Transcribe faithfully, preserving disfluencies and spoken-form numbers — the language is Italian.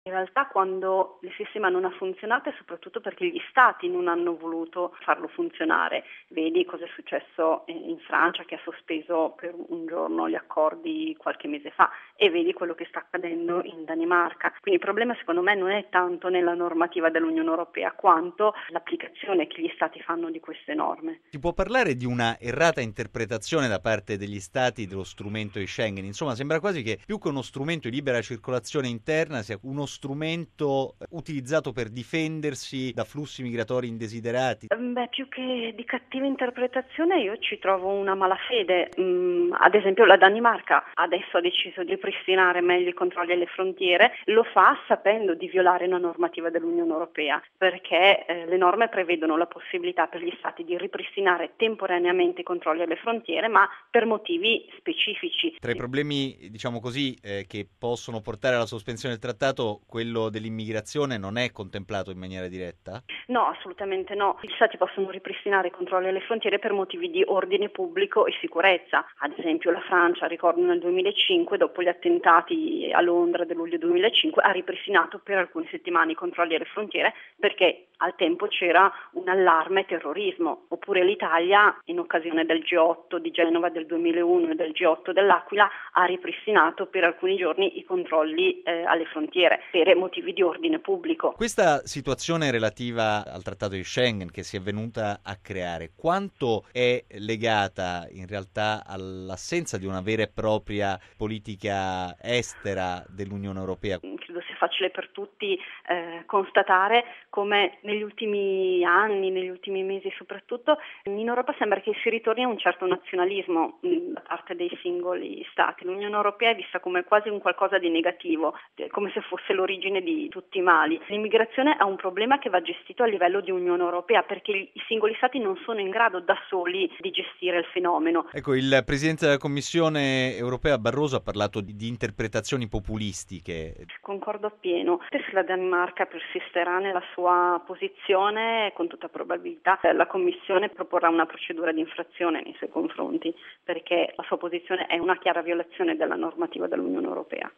In realtà quando il sistema non ha funzionato è soprattutto perché gli stati non hanno voluto farlo funzionare. Vedi cosa è successo in Francia, che ha sospeso per un giorno gli accordi qualche mese fa, e vedi quello che sta accadendo in Danimarca. Quindi il problema secondo me non è tanto nella normativa dell'Unione Europea quanto l'applicazione che gli stati fanno di queste norme. Si può parlare di una errata interpretazione da parte degli stati dello strumento di Schengen? Insomma, sembra quasi che più che uno strumento di libera circolazione interna sia uno strumento utilizzato per difendersi da flussi migratori indesiderati. Beh, più che di cattiva interpretazione io ci trovo una malafede. Mm, ad esempio la Danimarca adesso ha deciso di ripristinare meglio i controlli alle frontiere, lo fa sapendo di violare una normativa dell'Unione Europea, perché eh, le norme prevedono la possibilità per gli stati di ripristinare temporaneamente i controlli alle frontiere, ma per motivi specifici. Tra i problemi, diciamo così, eh, che possono portare alla sospensione del trattato, quello dell'immigrazione non è contemplato in maniera diretta? No, assolutamente no. Gli stati possono ripristinare i controlli alle frontiere per motivi di ordine pubblico e sicurezza. Ad esempio la Francia, ricordo nel duemilacinque, dopo gli attentati a Londra del luglio duemilacinque, ha ripristinato per alcune settimane i controlli alle frontiere perché al tempo c'era un allarme terrorismo. Oppure l'Italia, in occasione del G otto di Genova del duemilauno e del G otto dell'Aquila, ha ripristinato per alcuni giorni i controlli eh, alle frontiere per motivi di ordine pubblico. Questa situazione relativa al trattato di Schengen che si è venuta a creare, quanto è legata in realtà all'assenza di una vera e propria politica estera dell'Unione Europea? Credo sia facile per tutti eh, constatare come negli ultimi anni, negli ultimi mesi soprattutto, in Europa sembra che si ritorni a un certo nazionalismo mh, da parte dei singoli stati. L'Unione Europea è vista come quasi un qualcosa di negativo, come se fosse l'origine di tutti i mali. L'immigrazione è un problema che va gestito a livello di Unione Europea perché i singoli stati non sono in grado da soli di gestire il fenomeno. Ecco, il Presidente della Commissione europea Barroso ha parlato di, di interpretazioni populistiche. Concordo appieno. Se la Danimarca persisterà nella sua posizione, con tutta probabilità la Commissione proporrà una procedura di infrazione nei suoi confronti, perché la sua posizione è una chiara violazione della normativa dell'Unione Europea.